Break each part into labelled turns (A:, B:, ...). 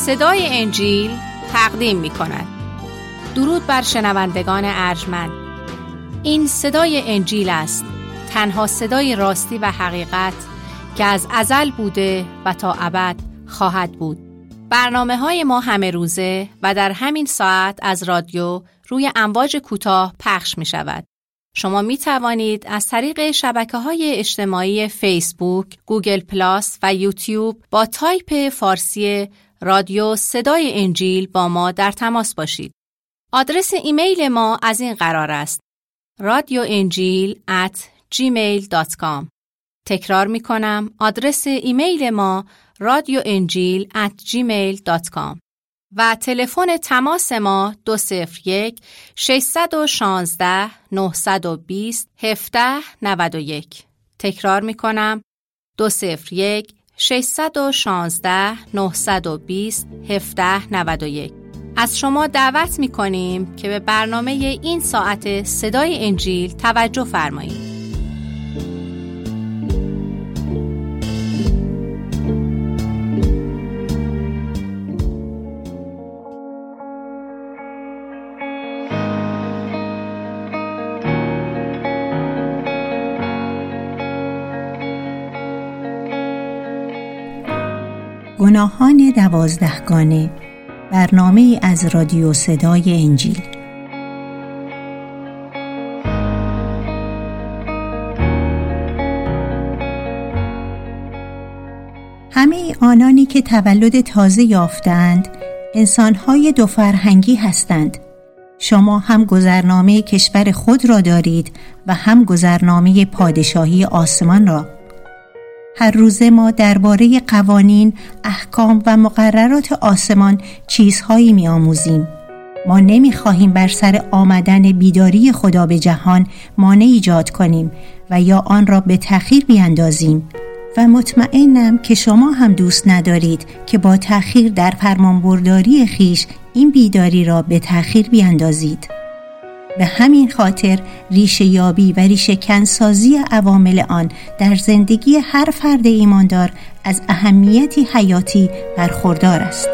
A: صدای انجیل تقدیم می کند. درود بر شنوندگان ارجمند. این صدای انجیل است، تنها صدای راستی و حقیقت که از ازل بوده و تا ابد خواهد بود. برنامه‌های ما همه روزه و در همین ساعت از رادیو روی امواج کوتاه پخش می شود. شما می توانید از طریق شبکه‌های اجتماعی فیسبوک، گوگل پلاس و یوتیوب با تایپ فارسی رادیو صدای انجیل با ما در تماس باشید. آدرس ایمیل ما از این قرار است: radioenjil@gmail.com. تکرار می کنم، آدرس ایمیل ما radioenjil@gmail.com و تلفن تماس ما 201-616-920-1791. تکرار می کنم، 201-616-920-1791. از شما دعوت می کنیم که به برنامه این ساعت صدای انجیل توجه فرمایید.
B: گناهان 12گانه، برنامه از رادیو صدای انجیل. همه آنانی که تولد تازه یافتند انسان‌های دو فرهنگی هستند. شما هم گذرنامه کشور خود را دارید و هم گذرنامه پادشاهی آسمان را. هر روز ما درباره قوانین، احکام و مقررات آسمان چیزهایی می‌آموزیم. ما نمی‌خواهیم بر سر آمدن بیداری خدا به جهان مانع ایجاد کنیم و یا آن را به تأخیر بیاندازیم و مطمئنم که شما هم دوست ندارید که با تأخیر در فرمانبرداری خویش این بیداری را به تأخیر بیاندازید. به همین خاطر ریشه یابی و ریشه کنسازی عوامل آن در زندگی هر فرد ایماندار از اهمیتی حیاتی برخوردار است.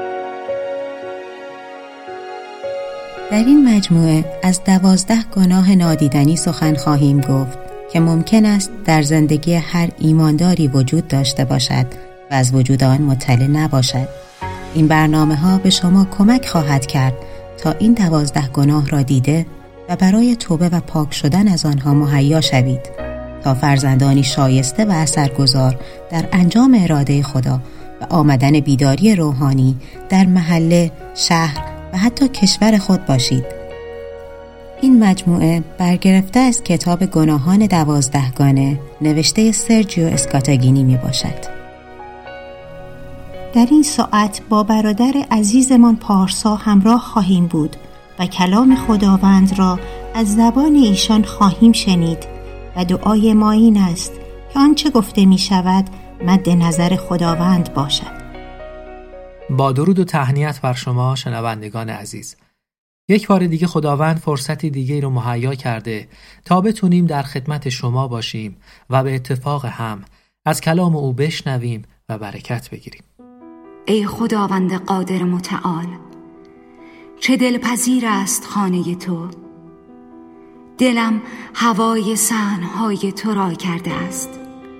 B: در این مجموعه از 12 گناه نادیدنی سخن خواهیم گفت که ممکن است در زندگی هر ایمانداری وجود داشته باشد و از وجود آن مطلع نباشد. این برنامه‌ها به شما کمک خواهد کرد تا این 12 گناه را دیده و برای توبه و پاک شدن از آنها مهیا شوید تا فرزندانی شایسته و اثرگذار در انجام اراده خدا و آمدن بیداری روحانی در محله، شهر و حتی کشور خود باشید. این مجموعه برگرفته از کتاب گناهان 12گانه نوشته سرجیو اسکاتاگینی می باشد. در این ساعت با برادر عزیزمان پارسا همراه خواهیم بود و کلام خداوند را از زبان ایشان خواهیم شنید و دعای ما این است که آنچه گفته می شود مد نظر خداوند باشد.
C: با درود و تهنیت بر شما شنوندگان عزیز. یک بار دیگه خداوند فرصتی دیگه رو مهیا کرده تا بتونیم در خدمت شما باشیم و به اتفاق هم از کلام او بشنویم و برکت بگیریم.
D: ای خداوند قادر متعال، چه دلپذیر است خانه تو. دلم هوای صحن‌های تو را کرده است.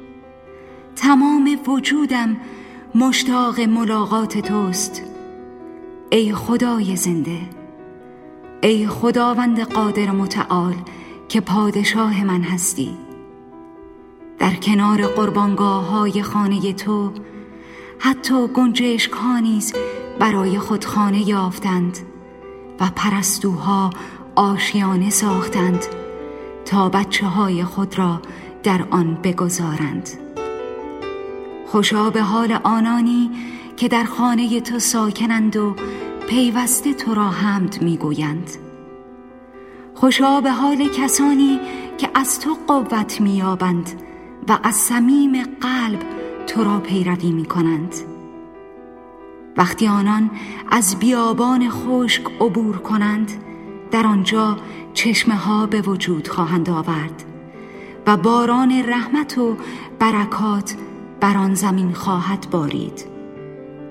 D: تمام وجودم مشتاق ملاقات توست. ای خدای زنده، ای خداوند قادر متعال که پادشاه من هستی. در کنار قربانگاه‌های خانه تو حتی گنجشک‌ها نیز برای خود خانه یافتند و پرستوها آشیانه ساختند تا بچه‌های خود را در آن بگذارند. خوشا به حال آنانی که در خانه تو ساکنند و پیوسته تو را حمد می‌گویند. خوشا به حال کسانی که از تو قوت می‌یابند و از صمیم قلب تو را پیروی می‌کنند. وقتی آنان از بیابان خشک عبور کنند، در آنجا چشمه‌ها به وجود خواهند آورد و باران رحمت و برکات بر آن زمین خواهد بارید.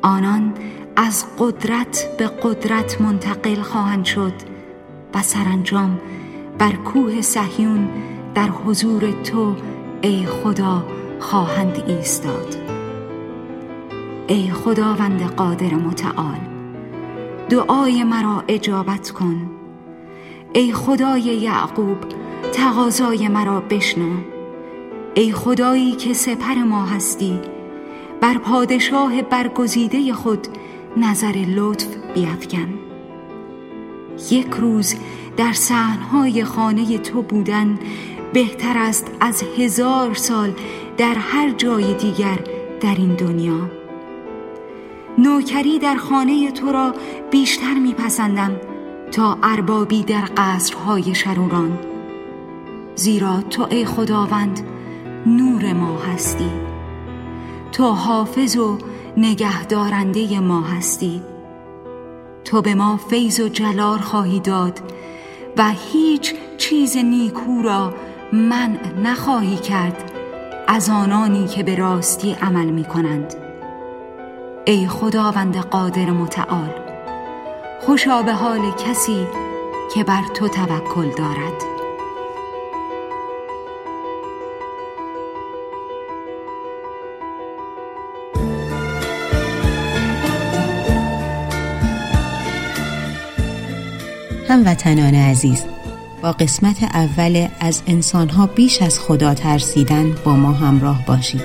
D: آنان از قدرت به قدرت منتقل خواهند شد و سرانجام بر کوه صهیون در حضور تو ای خدا خواهند ایستاد. ای خداوند قادر متعال، دعای مرا اجابت کن. ای خدای یعقوب، تقاضای مرا بشنو. ای خدایی که سپر ما هستی، بر پادشاه برگزیده خود نظر لطف بیفکن. یک روز در صحنهای خانه تو بودن بهتر است از 1000 سال در هر جای دیگر در این دنیا. نوکری در خانه تو را بیشتر میپسندم تا اربابی در قصرهای شروران، زیرا تو ای خداوند نور ما هستی. تو حافظ و نگهدارنده ما هستی. تو به ما فیض و جلال خواهی داد و هیچ چیز نیکو را منع نخواهی کرد از آنانی که به راستی عمل می کنند. ای خداوند قادر متعال، خوشا به حال کسی که بر تو توکل دارد.
B: هموطنان عزیز، با قسمت اول از انسان‌ها بیش از خدا ترسیدن با ما همراه باشید.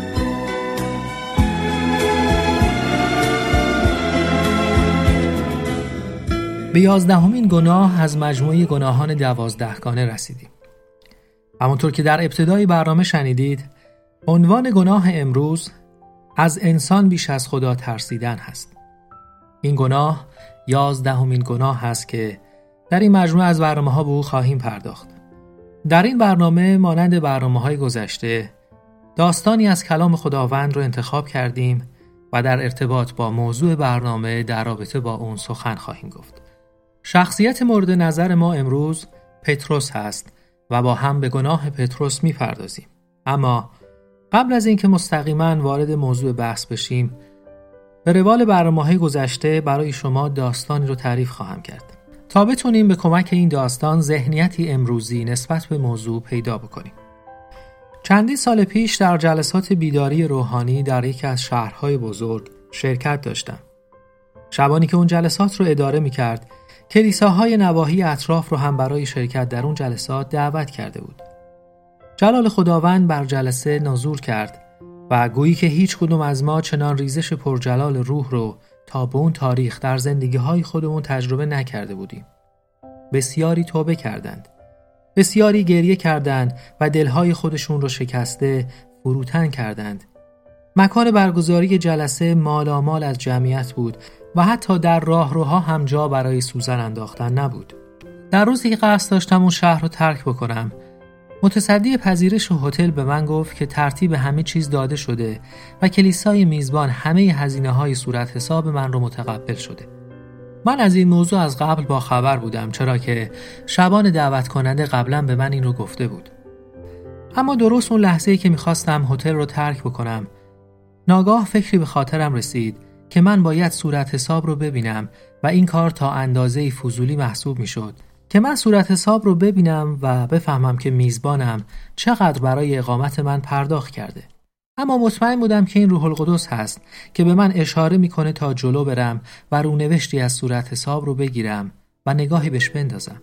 C: به 11مین گناه از مجموعه گناهان 12گانه رسیدیم. همونطور که در ابتدای برنامه شنیدید، عنوان گناه امروز از انسان بیش از خدا ترسیدن هست. این گناه 11مین گناه هست که در این مجموعه از برنامه‌ها به او خواهیم پرداخت. در این برنامه مانند برنامه‌های گذشته داستانی از کلام خداوند رو انتخاب کردیم و در ارتباط با موضوع برنامه در رابطه با اون سخن خواهیم گفت. شخصیت مورد نظر ما امروز پتروس هست و با هم به گناه پتروس می‌پردازیم. اما قبل از اینکه مستقیما وارد موضوع بحث بشیم، به روال برنامه‌های گذشته برای شما داستانی رو تعریف خواهم کرد تا بتونیم به کمک این داستان ذهنیتی امروزی نسبت به موضوع پیدا بکنیم. چندین سال پیش در جلسات بیداری روحانی در یکی از شهرهای بزرگ شرکت داشتم. شبانی که اون جلسات رو اداره می‌کرد، کلیساهای نواحی اطراف رو هم برای شرکت در اون جلسات دعوت کرده بود. جلال خداوند بر جلسه نزول کرد و گویی که هیچ کدوم از ما چنان ریزش پرجلال روح رو تا به اون تاریخ در زندگی‌های خودمون تجربه نکرده بودیم. بسیاری توبه کردند، بسیاری گریه کردند و دلهای خودشون رو شکسته فروتن کردند. مکان برگزاری جلسه مالامال از جمعیت بود و حتی در راهروها هم جا برای سوزن انداختن نبود. در روزی که قصد داشتم اون شهر رو ترک بکنم، متصدی پذیرش هتل به من گفت که ترتیب همه چیز داده شده و کلیسای میزبان همه هزینه‌های صورت حساب من رو متقبل شده. من از این موضوع از قبل با خبر بودم، چرا که شبان دعوت کننده قبلا به من این رو گفته بود. اما درست اون لحظه‌ای که می‌خواستم هتل رو ترک بکنم، ناگاه فکری به خاطرم رسید که من باید صورت حساب رو ببینم و این کار تا اندازه‌ای فضولی محسوب می‌شد که من صورت حساب رو ببینم و بفهمم که میزبانم چقدر برای اقامت من پرداخت کرده. اما مطمئن بودم که این روح القدس هست که به من اشاره میکنه تا جلو برم و رونوشتی از صورت حساب رو بگیرم و نگاهی بهش بندازم.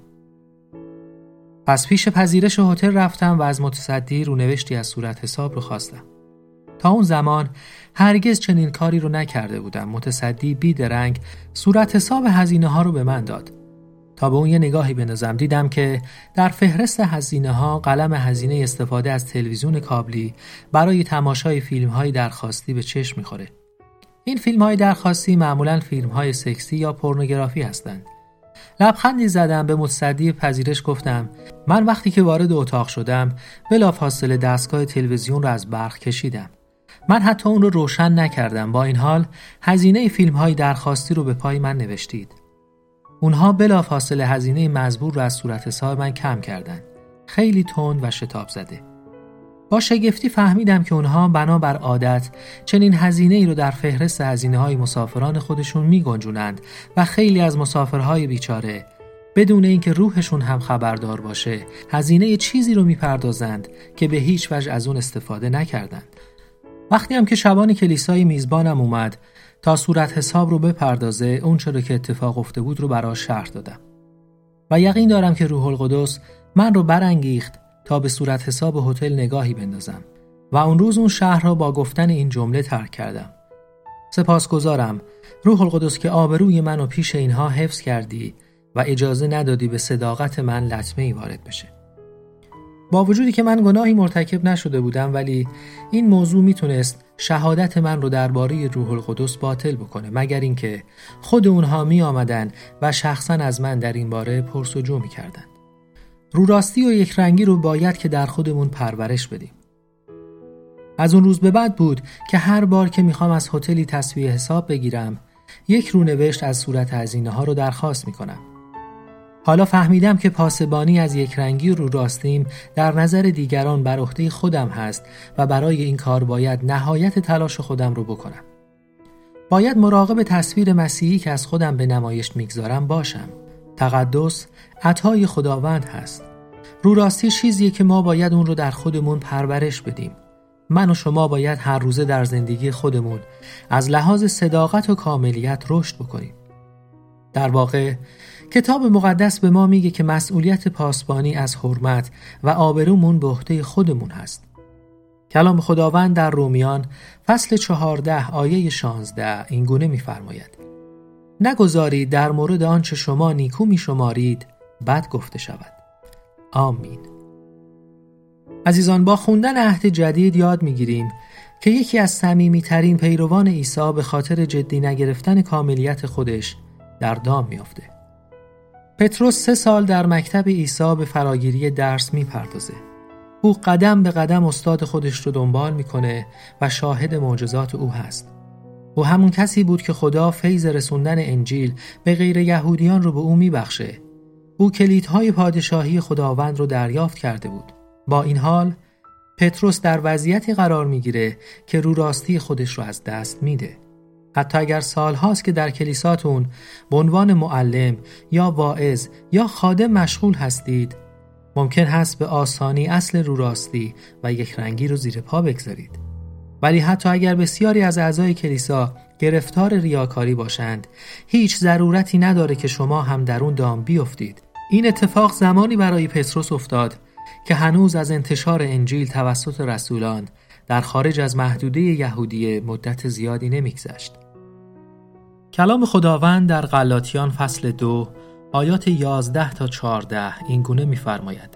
C: پس پیش پذیرش هتل رفتم و از متصدی رونوشتی از صورت حساب رو خواستم. تا اون زمان هرگز چنین کاری رو نکرده بودم. متصدی بیدرنگ صورت حساب هزینه‌ها رو به من داد. تا به اون یه نگاهی بندازم، دیدم که در فهرست هزینه‌ها قلم هزینه استفاده از تلویزیون کابلی برای تماشای فیلم‌های درخواستی به چشم می‌خوره. این فیلم‌های درخواستی معمولاً فیلم‌های سکسی یا پورنوگرافی هستند. لبخندی زدم، به متصدی پذیرش گفتم من وقتی که وارد اتاق شدم بلافاصله دستگاه تلویزیون رو از برق کشیدم. من حتی اون رو روشن نکردم. با این حال هزینه فیلم‌های درخواستی رو به پای من نوشتید. اونها بلافاصله هزینه مزبور رو از صورت حساب من کم کردن. خیلی تند و شتاب زده. با شگفتی فهمیدم که اونها بنابر عادت چنین هزینه‌ای رو در فهرست هزینه‌های مسافران خودشون می‌گنجونند و خیلی از مسافرهای بیچاره بدون اینکه روحشون هم خبردار باشه هزینه چیزی رو می‌پردازند که به هیچ وجه از اون استفاده نکردند. وقتی هم که شبان کلیسای میزبانم اومد تا صورت حساب رو بپردازه، اون چرا که اتفاق افتاده بود رو براش شرح دادم و یقین دارم که روح القدس من رو برانگیخت تا به صورت حساب هتل نگاهی بندازم و اون روز اون شهر را با گفتن این جمله ترک کردم: سپاسگزارم روح القدس که آبروی منو پیش اینها حفظ کردی و اجازه ندادی به صداقت من لطمه‌ای وارد بشه. با وجودی که من گناهی مرتکب نشده بودم، ولی این موضوع میتونست شهادت من رو درباره روح القدس باطل بکنه، مگر اینکه خود اونها می آمدن و شخصا از من در این باره پرسجو میکردن. رو راستی و یک رنگی رو باید که در خودمون پرورش بدیم. از اون روز به بعد بود که هر بار که میخوام از هتلی تسویه حساب بگیرم، یک رونوشت از صورت هزینه ها رو درخواست میکنم. حالا فهمیدم که پاسبانی از یک رنگی رو راستیم در نظر دیگران بر عهده خودم هست و برای این کار باید نهایت تلاش خودم رو بکنم. باید مراقب تصویر مسیحی که از خودم به نمایش میگذارم باشم. تقدس عطای خداوند هست. رو راستی چیزیه که ما باید اون رو در خودمون پرورش بدیم. من و شما باید هر روزه در زندگی خودمون از لحاظ صداقت و کاملیت رشد بکنیم. در واقع کتاب مقدس به ما میگه که مسئولیت پاسبانی از حرمت و آبرومون به عهده خودمون هست. کلام خداوند در رومیان فصل 14 آیه 16 این گونه میفرماید: نگذارید در مورد آنچه شما نیکو میشمارید بد گفته شود. آمین. عزیزان، با خوندن عهد جدید یاد میگیریم که یکی از صمیمی‌ترین پیروان عیسی به خاطر جدی نگرفتن کاملیت خودش در دام میافته. پتروس 3 سال در مکتب عیسی به فراگیری درس میپردازه. او قدم به قدم استاد خودش رو دنبال میکنه و شاهد معجزات او هست. او همون کسی بود که خدا فیض رسوندن انجیل به غیر یهودیان رو به او میبخشه. او کلیدهای پادشاهی خداوند رو دریافت کرده بود. با این حال پتروس در وضعیتی قرار میگیره که رو راستی خودش رو از دست میده. حتی اگر سالهاست که در کلیساتون به عنوان معلم یا واعظ یا خادم مشغول هستید، ممکن هست به آسانی اصل رو راستی و یک رنگی رو زیر پا بگذارید. ولی حتی اگر بسیاری از اعضای کلیسا گرفتار ریاکاری باشند، هیچ ضرورتی نداره که شما هم در اون دام بیفتید. این اتفاق زمانی برای پتروس افتاد که هنوز از انتشار انجیل توسط رسولان در خارج از محدوده یهودیه مدت زیادی نمیگذشت. کلام خداوند در غلاطیان فصل 2 آیات 11 تا 14 این گونه می‌فرماید: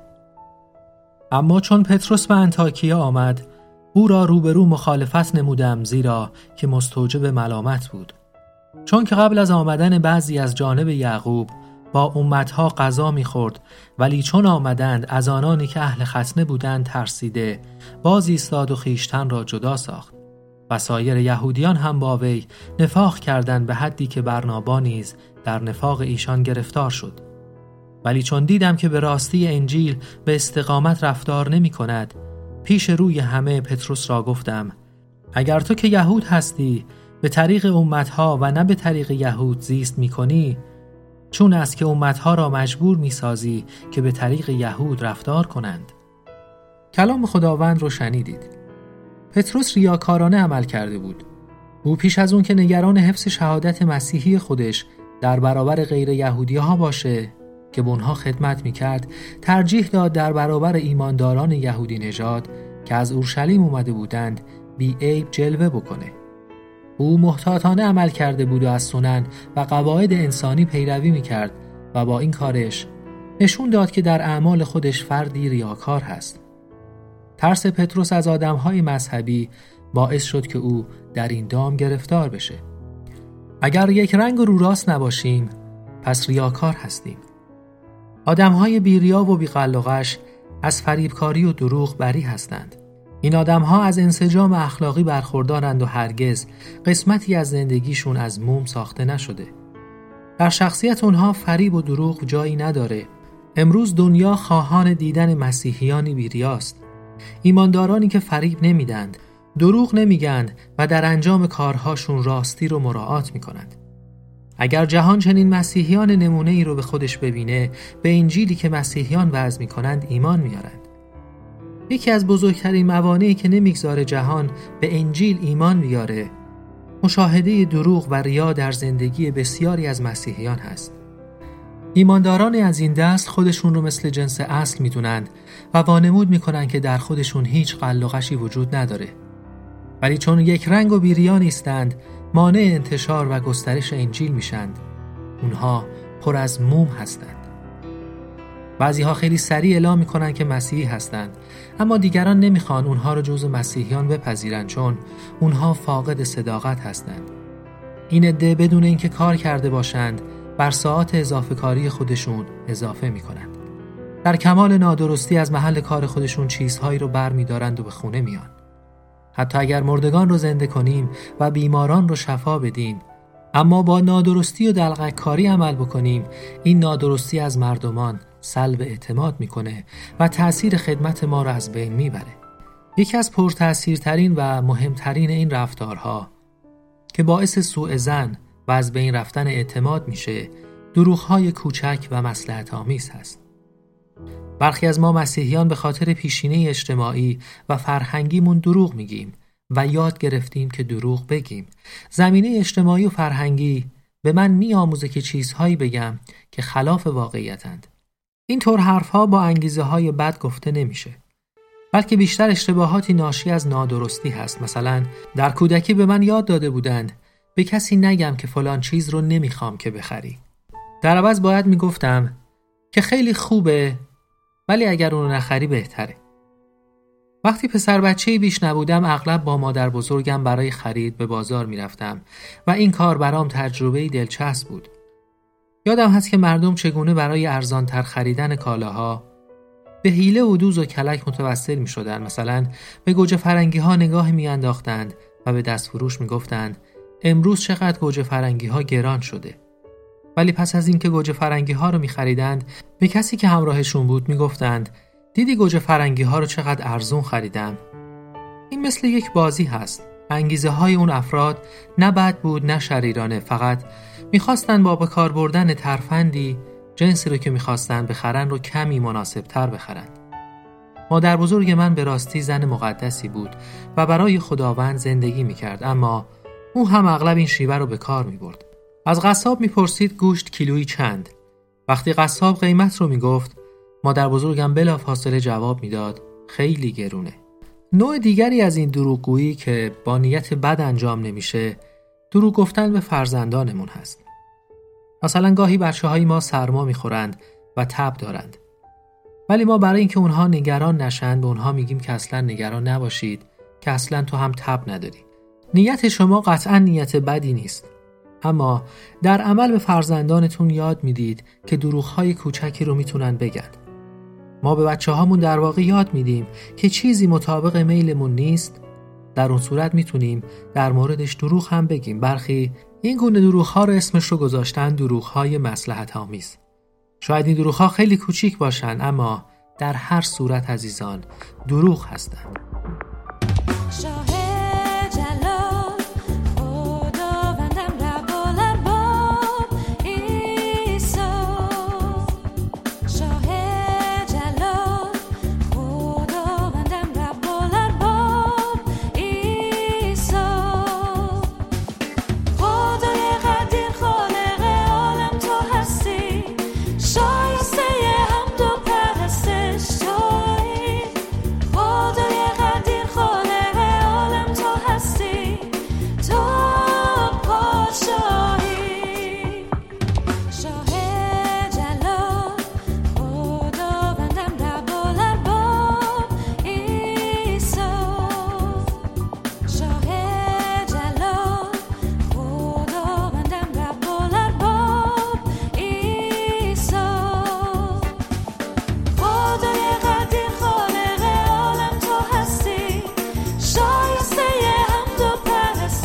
C: اما چون پتروس به انطاکیه آمد، او را روبرو مخالفت نمودم، زیرا که مستوجب ملامت بود. چون که قبل از آمدن بعضی از جانب یعقوب با امتها غذا می‌خورد، ولی چون آمدند از آنانی که اهل ختنه بودند ترسیده، باز ایستاد و خویشتن را جدا ساخت. و سایر یهودیان هم با وی نفاق کردند به حدی که برنابا نیز در نفاق ایشان گرفتار شد. ولی چون دیدم که به راستی انجیل به استقامت رفتار نمی کند، پیش روی همه پتروس را گفتم: اگر تو که یهود هستی به طریق امتها و نه به طریق یهود زیست می کنی، چون است که امتها را مجبور می سازی که به طریق یهود رفتار کنند. کلام خداوند رو شنیدید. پتروس ریاکارانه عمل کرده بود. او پیش از اون که نگران حفظ شهادت مسیحی خودش در برابر غیر یهودی ها باشه که به اونها خدمت میکرد، ترجیح داد در برابر ایمانداران یهودی نژاد که از اورشلیم اومده بودند بی عیب جلوه بکنه. او محتاطانه عمل کرده بود و از سنن و قواعد انسانی پیروی میکرد و با این کارش نشون داد که در اعمال خودش فردی ریاکار هست. ترس پتروس از آدم‌های مذهبی باعث شد که او در این دام گرفتار بشه. اگر یک رنگ رو راست نباشیم، پس ریاکار هستیم. آدم‌های بی‌ریا و بی‌قلقش از فریبکاری و دروغ بری هستند. این آدم‌ها از انسجام اخلاقی برخوردارند و هرگز قسمتی از زندگیشون از موم ساخته نشده. در شخصیت اونها فریب و دروغ جایی نداره. امروز دنیا خواهان دیدن مسیحیانی بی‌ریاست. ایماندارانی که فریب نمیدند، دروغ نمیگند و در انجام کارهاشون راستی رو مراعات میکنند. اگر جهان چنین مسیحیان نمونه ای رو به خودش ببینه، به انجیلی که مسیحیان وعظ میکنند ایمان میارند. یکی از بزرگترین موانعی که نمیگذاره جهان به انجیل ایمان بیاره، مشاهده دروغ و ریا در زندگی بسیاری از مسیحیان هست. ایمانداران از این دست خودشون رو مثل جنس اصل میدونند و وانمود میکنند که در خودشون هیچ غل و غشی وجود نداره. ولی چون یک رنگ و بی‌ریا نیستند، مانع انتشار و گسترش انجیل میشند. اونها پر از موم هستند. بعضیها خیلی سریع اعلام میکنن که مسیحی هستند، اما دیگران نمیخوان اونها رو جزو مسیحیان بپذیرن چون اونها فاقد صداقت هستند. این عده بدون اینکه کار کرده باشند بر ساعات اضافه کاری خودشون اضافه میکنند. در کمال نادرستی از محل کار خودشون چیزهایی رو بر میدارند و به خونه میان. حتی اگر مردگان رو زنده کنیم و بیماران رو شفا بدیم، اما با نادرستی و دلقک کاری عمل بکنیم، این نادرستی از مردمان سلب اعتماد میکنه و تأثیر خدمت ما رو از بین میبره. یکی از پرتأثیرترین و مهمترین این رفتارها که باعث سوء ظن و از بین رفتن اعتماد میشه، دروغ‌های کوچک و مصلحت آمیز هست. برخی از ما مسیحیان به خاطر پیشینه اجتماعی و فرهنگیمون دروغ میگیم و یاد گرفتیم که دروغ بگیم. زمینه اجتماعی و فرهنگی به من میآموزه که چیزهایی بگم که خلاف واقعیتند. این طور حرفها با انگیزه‌های بد گفته نمیشه، بلکه بیشتر اشتباهاتی ناشی از نادرستی هست. مثلا در کودکی به من یاد داده بودند به کسی نگم که فلان چیز رو نمیخوام که بخری. در عوض باید میگفتم که خیلی خوبه ولی اگر اونو نخری بهتره. وقتی پسر بچه‌ای بیش نبودم اغلب با مادر بزرگم برای خرید به بازار میرفتم و این کار برام تجربه‌ای دلچسب بود. یادم هست که مردم چگونه برای ارزان‌تر خریدن کالاها به حیله و دوز و کلک متوسل می‌شدند. مثلا به گوجه فرنگی‌ها نگاهی می‌انداختند و به دستفروش می‌گفتند امروز چقدر گوجه فرنگی‌ها گران شده. ولی پس از اینکه گوجه فرنگی‌ها رو می‌خریدند، به کسی که همراهشون بود می‌گفتند دیدی گوجه فرنگی‌ها رو چقدر ارزون خریدم. این مثل یک بازی هست. انگیزه‌های اون افراد نه بد بود نه شریرانه، فقط می‌خواستن با به کار بردن ترفندی جنسی رو که می‌خواستن بخرن رو کمی مناسب‌تر بخرن. مادر بزرگ من به راستی زن مقدسی بود و برای خداوند زندگی می‌کرد، اما او هم اغلب این شیوه رو به کار می‌برد. از قصاب می‌پرسید گوشت کیلویی چند. وقتی قصاب قیمت رو میگفت، مادر بزرگم بلافاصله جواب میداد خیلی گرونه. نوع دیگری از این دروغگویی که با نیت بد انجام نمیشه، دروغ گفتن به فرزندانمون هست. مثلا گاهی بچه‌های ما سرما میخورند و تب دارند، ولی ما برای اینکه اونها نگران نشن به اونها میگیم که اصلا نگران نباشید، که اصلا تو هم تب نداری. نیت شما قطعا نیت بدی نیست، اما در عمل به فرزندانتون یاد میدید که دروغ‌های کوچکی رو میتونن بگن. ما به بچه‌هامون در واقع یاد میدیم که چیزی مطابق میلمون نیست، در اون صورت میتونیم در موردش دروغ هم بگیم. برخی این گونه دروغ‌ها رو اسمش رو گذاشتن دروغ‌های مصلحت آمیز. شاید این دروغ‌ها خیلی کوچیک باشن، اما در هر صورت عزیزان دروغ هستند.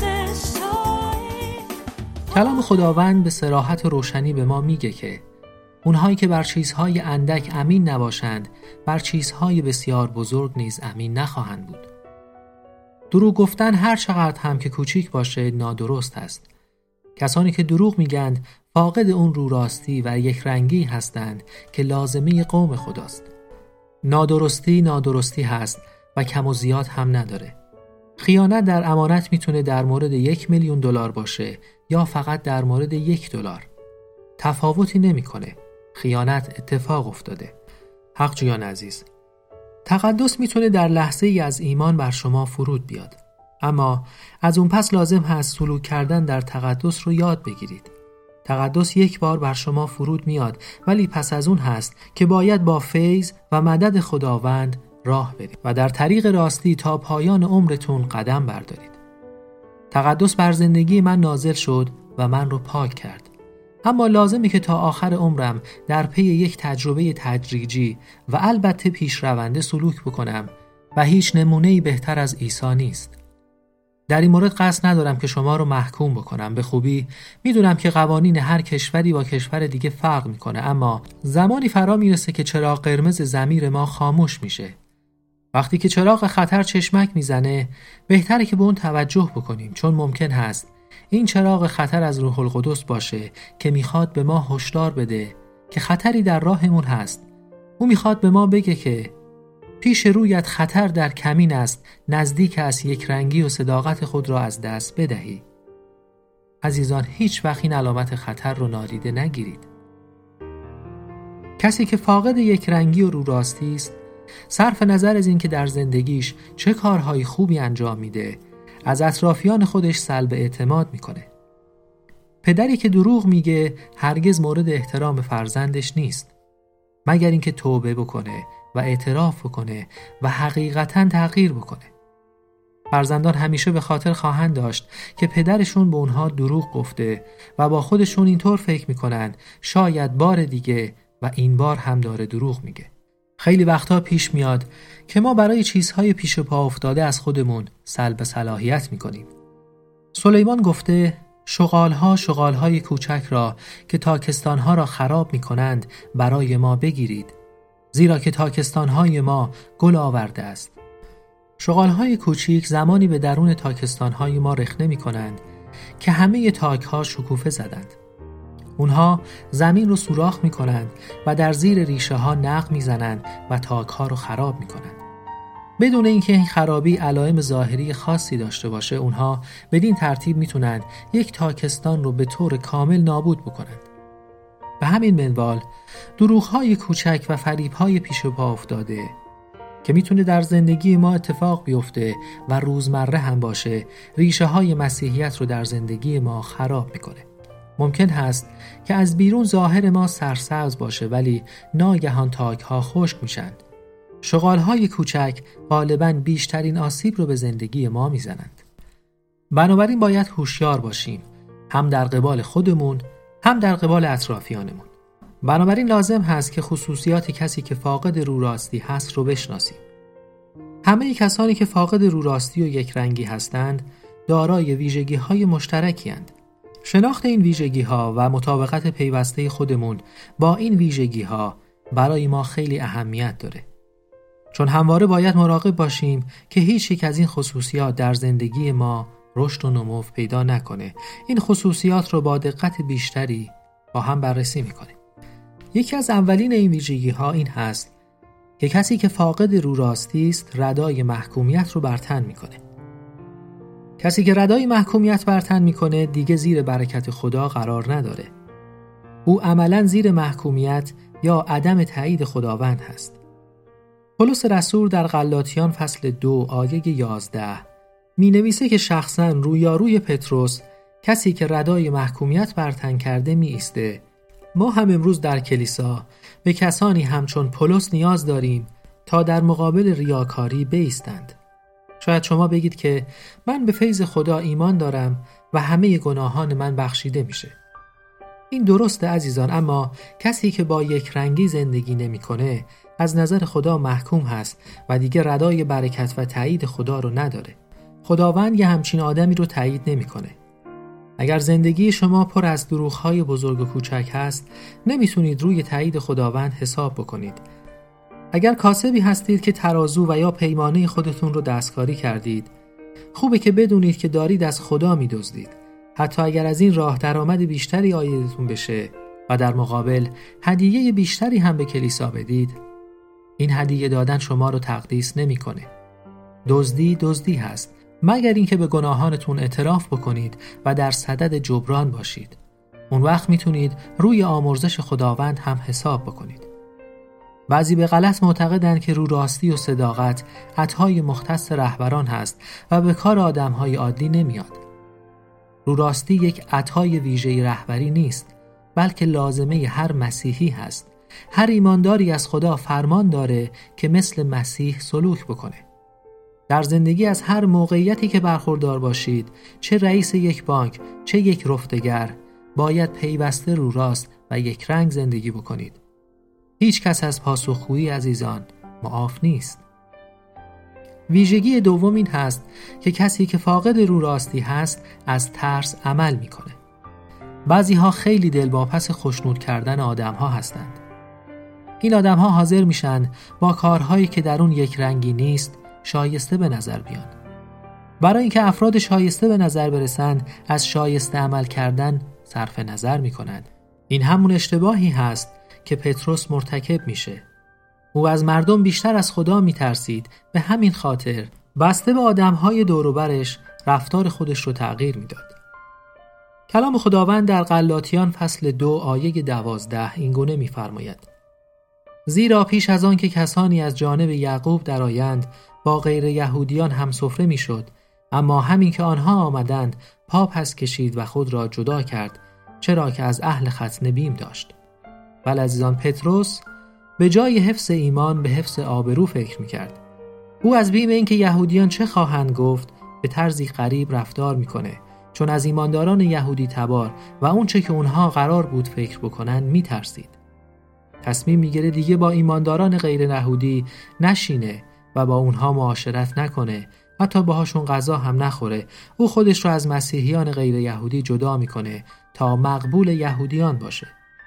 C: کلام خداوند به صراحت و روشنی به ما میگه که اونهایی که بر چیزهای اندک امین نباشند، بر چیزهای بسیار بزرگ نیز امین نخواهند بود. دروغ گفتن هر چقدر هم که کوچیک باشه نادرست است. کسانی که دروغ میگند فاقد اون رو راستی و یک رنگی هستند که لازمه قوم خداست. نادرستی هست و کم و زیاد هم نداره. خیانت در امانت میتونه در مورد $1,000,000 باشه یا فقط در مورد $1. تفاوتی نمیکنه. خیانت اتفاق افتاده. حق جویان عزیز، تقدس میتونه در لحظه ای از ایمان بر شما فرود بیاد، اما از اون پس لازم هست سلوک کردن در تقدس رو یاد بگیرید. تقدس یک بار بر شما فرود میاد، ولی پس از اون هست که باید با فیض و مدد خداوند راه برید و در طریق راستی تا پایان عمرتون قدم بردارید. تقدس بر زندگی من نازل شد و من رو پاک کرد، اما لازمه که تا آخر عمرم در پی یک تجربه تدریجی و البته پیشرونده سلوک بکنم و هیچ نمونه‌ای بهتر از عیسی نیست. در این مورد قصد ندارم که شما رو محکوم بکنم. به خوبی میدونم که قوانین هر کشوری با کشور دیگه فرق میکنه، اما زمانی فرا میرسه که چراغ قرمز ضمیر ما خاموش میشه. وقتی که چراغ خطر چشمک میزنه بهتره که به اون توجه بکنیم، چون ممکن هست این چراغ خطر از روح القدس باشه که میخواد به ما هشدار بده که خطری در راهمون هست. او میخواد به ما بگه که پیش رویت خطر در کمین است، نزدیک است یک رنگی و صداقت خود را از دست بدهی. عزیزان، هیچ وقت این علامت خطر رو نادیده نگیرید. کسی که فاقد یک رنگی و رو راستی است، صرف نظر از این که در زندگیش چه کارهای خوبی انجام میده، از اطرافیان خودش سلب اعتماد میکنه. پدری که دروغ میگه هرگز مورد احترام فرزندش نیست، مگر اینکه توبه بکنه و اعتراف بکنه و حقیقتاً تغییر بکنه. فرزندان همیشه به خاطر خواهند داشت که پدرشون به اونها دروغ گفته و با خودشون اینطور فکر میکنن شاید بار دیگه و این بار هم داره دروغ میگه. خیلی وقتا پیش میاد که ما برای چیزهای پیش پا افتاده از خودمون سلب صلاحیت میکنیم. سلیمان گفته شغالهای کوچک را که تاکستانها را خراب میکنند برای ما بگیرید، زیرا که تاکستانهای ما گل آورده است. شغالهای کوچیک زمانی به درون تاکستانهای ما رخنه میکنند که همه تاکها شکوفه زدند. اونها زمین رو سوراخ میکنند و در زیر ریشه ها نق میزنند و تاکها رو خراب میکنند. بدون اینکه این خرابی علائم ظاهری خاصی داشته باشه، اونها بدین ترتیب میتونند یک تاکستان رو به طور کامل نابود بکنند. به همین منوال دروغ‌های کوچک و فریب‌های پیش پا افتاده که میتونه در زندگی ما اتفاق بیفته و روزمره هم باشه، ریشه‌های مسیحیت رو در زندگی ما خراب میکنه. ممکن هست که از بیرون ظاهر ما سرسبز باشه، ولی ناگهان تاک‌ها خشک میشن. شغال‌های کوچک غالباً بیشترین آسیب رو به زندگی ما میزنند. بنابراین باید هوشیار باشیم، هم در قبال خودمون هم در قبال اطرافیانمون. بنابراین لازم هست که خصوصیات کسی که فاقد رو راستی هست رو بشناسیم. همه کسانی که فاقد رو راستی و یک رنگی هستند دارای ویژگی‌های مشترکی هستند. شناخت این ویژگی‌ها و مطابقت پیوسته خودمون با این ویژگی‌ها برای ما خیلی اهمیت داره. چون همواره باید مراقب باشیم که هیچ یک از این خصوصیات در زندگی ما رشد و نمو پیدا نکنه. این خصوصیات رو با دقت بیشتری با هم بررسی می‌کنیم. یکی از اولین این ویژگی‌ها این هست که کسی که فاقد رو راستی است ردای محکومیت رو بر تن می‌کنه. کسی که ردای محکومیت بر تن می‌کنه دیگه زیر برکت خدا قرار نداره. او عملاً زیر محکومیت یا عدم تایید خداوند هست. پولس رسول در غلاطیان فصل 2 آیه 11 می‌نویسه که شخصاً رویاروی پتروس، کسی که ردای محکومیت بر تن کرده می‌ایسته. ما هم امروز در کلیسا به کسانی همچون پولس نیاز داریم تا در مقابل ریاکاری بایستند. شاید شما بگید که من به فیض خدا ایمان دارم و همه گناهان من بخشیده میشه. این درسته عزیزان، اما کسی که با یک رنگی زندگی نمی‌کنه از نظر خدا محکوم هست و دیگه ردای برکت و تایید خدا رو نداره. خداوند یه همچین آدمی رو تایید نمی‌کنه. اگر زندگی شما پر از دروغ‌های بزرگ و کوچک هست، نمیتونید روی تایید خداوند حساب بکنید. اگر کاسبی هستید که ترازو و یا پیمانه خودتون رو دستکاری کردید، خوبه که بدونید که دارید از خدا می‌دزدید. حتی اگر از این راه درآمد بیشتری عایدتون بشه و در مقابل هدیه بیشتری هم به کلیسا بدید، این هدیه دادن شما رو تقدیس نمی‌کنه. دزدی هست، مگر اینکه به گناهانتون اعتراف بکنید و در صدد جبران باشید. اون وقت میتونید روی آمرزش خداوند هم حساب بکنید. بعضی به غلط معتقدن که رو راستی و صداقت عطای مختص رهبران هست و به کار آدم‌های عادی نمیاد. رو راستی یک عطای ویژه رهبری نیست، بلکه لازمه هر مسیحی هست. هر ایمانداری از خدا فرمان داره که مثل مسیح سلوک بکنه. در زندگی از هر موقعیتی که برخوردار باشید، چه رئیس یک بانک، چه یک رفتگر، باید پیوسته رو راست و یک رنگ زندگی بکنید. هیچ کس از پاسخگویی عزیزان معاف نیست. ویژگی دوم این هست که کسی که فاقد رو راستی هست از ترس عمل میکنه. بعضی ها خیلی دلواپس خوشنود کردن آدم ها هستند. این آدم ها حاضر میشن با کارهایی که در اون یک رنگی نیست شایسته به نظر بیان. برای اینکه افراد شایسته به نظر برسند از شایسته عمل کردن صرف نظر میکنند. این همون اشتباهی هست که پتروس مرتکب میشه. او از مردم بیشتر از خدا میترسید، به همین خاطر بسته به آدمهای دور و برش رفتار خودش رو تغییر میداد. کلام خداوند در غلاطیان فصل 2 آیه 12 این گونه میفرماید: زیرا پیش از آن که کسانی از جانب یعقوب درآیند با غیر یهودیان هم سفره میشد، اما همین که آنها آمدند پا پس کشید و خود را جدا کرد، چرا که از اهل ختنه بیم داشت. ولی عزیزان، پتروس به جای حفظ ایمان به حفظ آبرو فکر میکرد. او از بیم اینکه یهودیان چه خواهند گفت به طرزی غریب رفتار میکنه، چون از ایمانداران یهودی تبار و اون چه که اونها قرار بود فکر بکنن میترسید. تصمیم میگیره دیگه با ایمانداران غیر یهودی نشینه و با اونها معاشرت نکنه، حتی باهاشون غذا هم نخوره. او خودش رو از مسیحیان غیر یهودی جدا میکنه تا مقبول یهودیان باشه.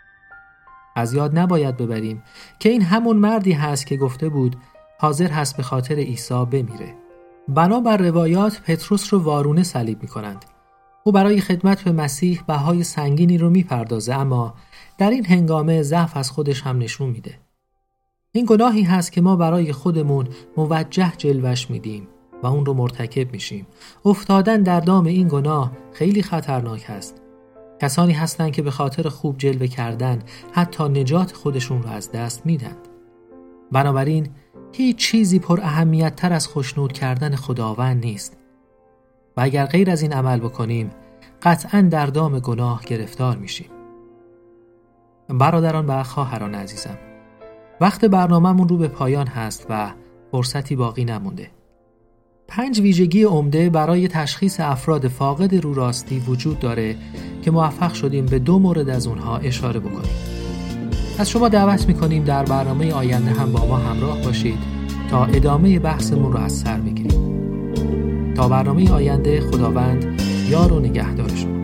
C: از یاد نباید ببریم که این همون مردی هست که گفته بود حاضر هست به خاطر عیسی بمیره. بنابر روایات پتروس رو وارونه صلیب میکنند. او برای خدمت به مسیح بهای سنگینی رو میپردازه، اما در این هنگامه ضعف از خودش هم نشون میده. این گناهی هست که ما برای خودمون موجه جلوش میدیم و اون رو مرتکب میشیم. افتادن در دام این گناه خیلی خطرناک هست. کسانی هستند که به خاطر خوب جلوه کردن حتی نجات خودشون رو از دست میدن. بنابراین هیچ چیزی پر اهمیت تر از خوشنود کردن خداوند نیست. و اگر غیر از این عمل بکنیم قطعاً در دام گناه گرفتار میشیم. برادران و خواهران عزیزم، وقت برنامه‌مون رو به پایان هست و فرصتی باقی نمونده. 5 ویژگی عمده برای تشخیص افراد فاقد رو راستی وجود داره که موفق شدیم به 2 مورد از اونها اشاره بکنیم. از شما دعوت میکنیم در برنامه آینده هم با ما همراه باشید تا ادامه بحثمون رو از سر بگیریم. تا برنامه آینده، خداوند یار و نگهدار شما.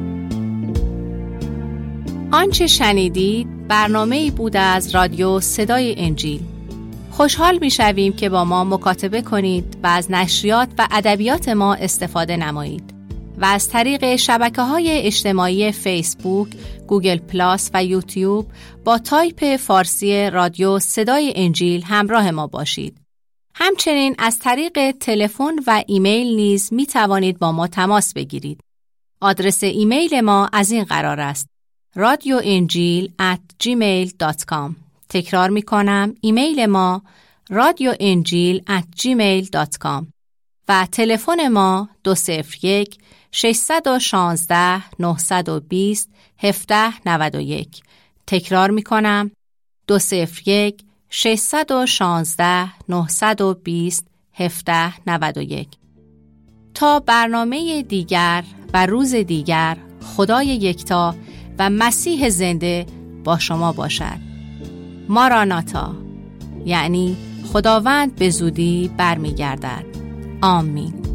A: آنچه شنیدید برنامه‌ای بود از رادیو صدای انجیل. خوشحال می‌شویم که با ما مکاتبه کنید و از نشریات و ادبیات ما استفاده نمایید و از طریق شبکه‌های اجتماعی فیسبوک، گوگل پلاس و یوتیوب با تایپ فارسی رادیو صدای انجیل همراه ما باشید. همچنین از طریق تلفن و ایمیل نیز می توانید با ما تماس بگیرید. آدرس ایمیل ما از این قرار است: radioenjil@gmail.com. تکرار می کنم، ایمیل ما radioenjil@gmail.com و تلفن ما 201 616 920 1791. تکرار می کنم، 201 616 920 1791. تا برنامه دیگر و روز دیگر، خدای یکتا و مسیح زنده با شما باشد. ماراناتا، یعنی خداوند به زودی برمیگردد. آمین.